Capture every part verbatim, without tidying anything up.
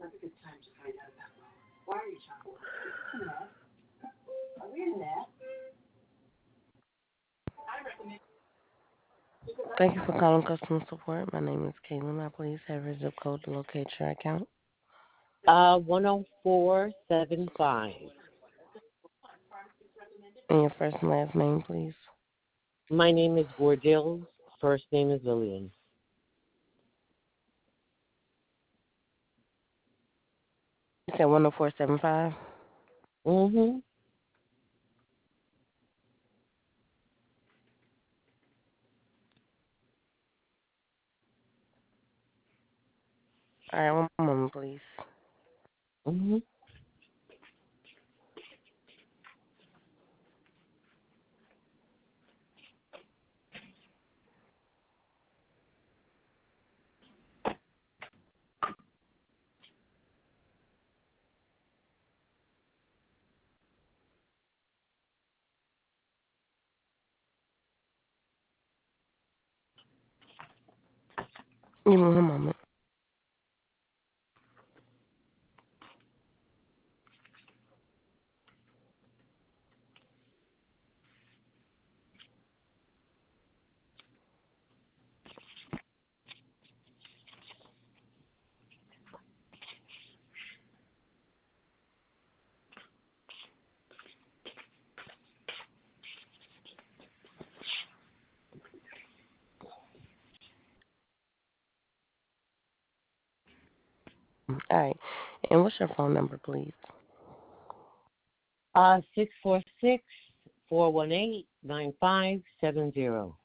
Thank you for calling customer support. My name is Caitlin. I please have your zip code to locate your account Uh, one oh four seven five. and your first and last name, please. My name is Bordills. First name is Lillian. You said one oh four seven five. Mm-hmm. All right, one moment, please. Mm-hmm. Give me one moment. All right, and what's your phone number, please? Uh, six four six four one eight nine five seven zero.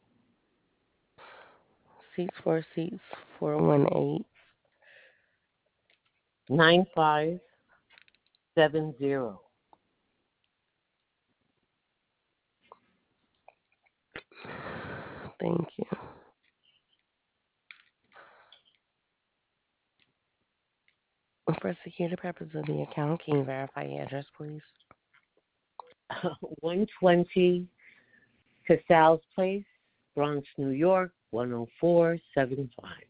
Six four six four one eight. Nine five seven zero. Thank you. For security purposes of the account, can you verify your address, please? One twenty Casals Place, Bronx, New York, one oh four seven five.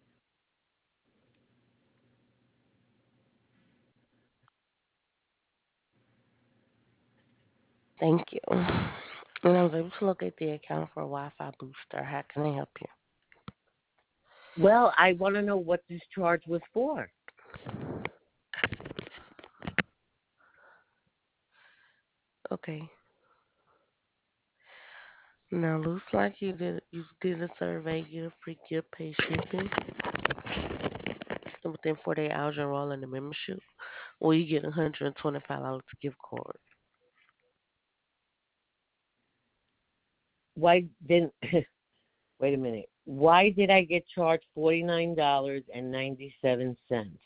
Thank you. And I was able to locate the account for Wi-Fi booster. How can I help you? Well, I want to know what this charge was for. Okay. Now looks like you did you did a survey, you free gift pay shipping. And within forty-eight hours you enroll in the membership. Or you get a hundred and twenty five dollars gift card. Why didn't, wait a minute. Why did I get charged forty-nine dollars and ninety-seven cents?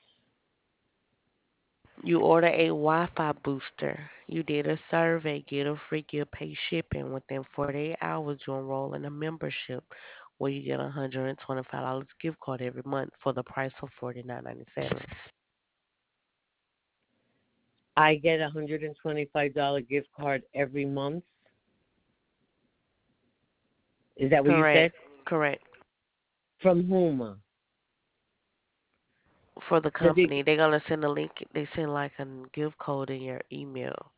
You order a Wi-Fi booster. You did a survey, get a free gift pay shipping. Within forty-eight hours you enroll in a membership where you get a hundred and twenty five dollars gift card every month for the price of forty nine ninety seven. I get a one hundred twenty-five dollars gift card every month. Is that what you Correct. said? Correct. From whom? For the Does it company. They're gonna send a link. They send like a gift code in your email.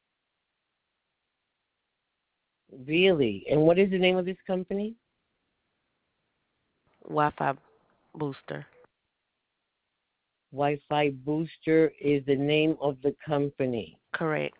really? And what is the name of this company? Wi-Fi booster. Wi-Fi Booster is the name of the company. Correct.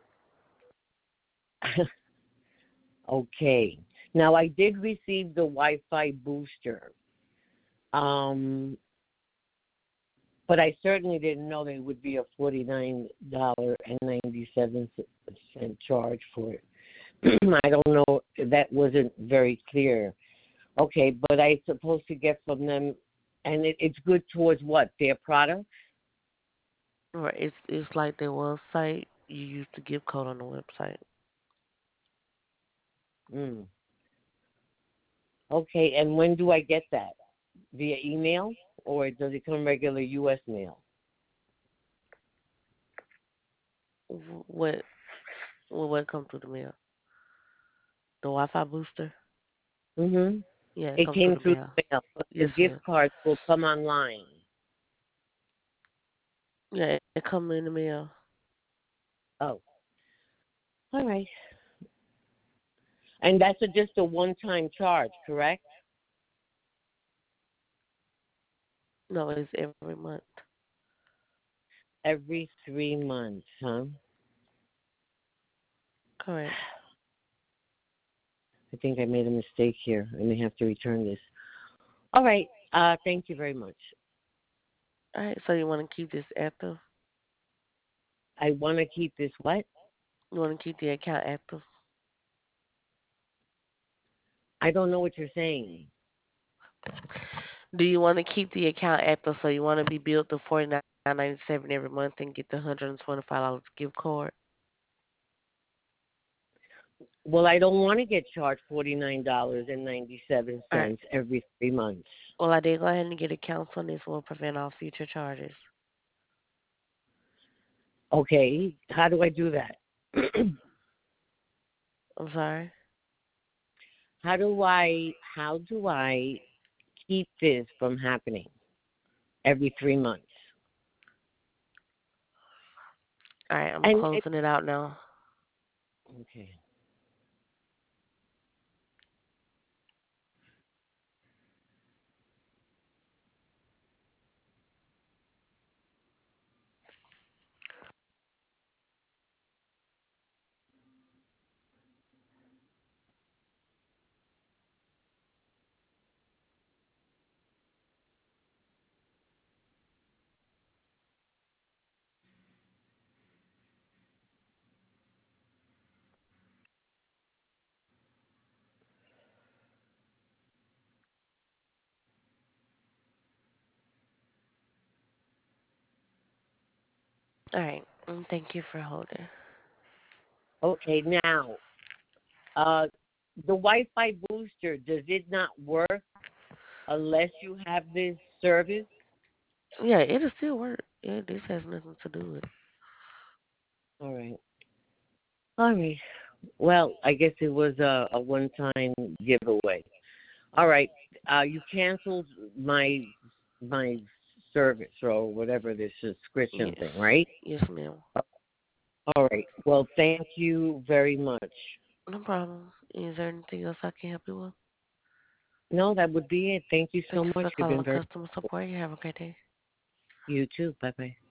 Okay. Now I did receive the Wi-Fi Booster. Um, but I certainly didn't know there would be a forty-nine dollars and ninety-seven cent charge for it. I don't know. That wasn't very clear. Okay, but I supposed to get from them, and it, it's good towards what? Their product? Right. It's it's like their website. You use the gift code on the website. Mm. Okay, and when do I get that? Via email, or does it come regular U S mail? Wh- What what what come through the mail? The Wi-Fi booster. Mm-hmm. Yeah, it It comes through came the through mail. the mail, but the Yes, gift ma'am. cards will come online. Yeah, it come in the mail. Oh, all right. And that's a, just a one-time charge, correct? No, it's every month. Every three months, huh? Correct. I think I made a mistake here. I may have to return this. All right. Uh, thank you very much. All right, so you want to keep this active? I want to keep this what? You want to keep the account active? I don't know what you're saying. Do you want to keep the account active? So you want to be billed the forty nine ninety seven every month and get the hundred and twenty five dollars gift card? Well, I don't want to get charged forty-nine dollars and ninety-seven All right. cents every three months. Well, I did go ahead and get a cancel on this. Will prevent all future charges. Okay. How do I do that? I'm sorry. how do I how do I keep this from happening every three months? All right, I'm And it, closing it out now. okay. All right. mm, Thank you for holding. Okay, now uh the Wi-Fi booster, does it not work unless you have this service? Yeah, it'll still work. Yeah, this has nothing to do with it. All right. All right. Well, I guess it was a, a one-time giveaway. All right. Uh, you canceled my my service or whatever this subscription Yes. thing, right? Yes, ma'am. All right. Well, thank you very much. No problem. Is there anything else I can help you with? No, that would be it. Thank you so Thanks much. for You've been calling very customer support. You have a great day. you too. Bye bye.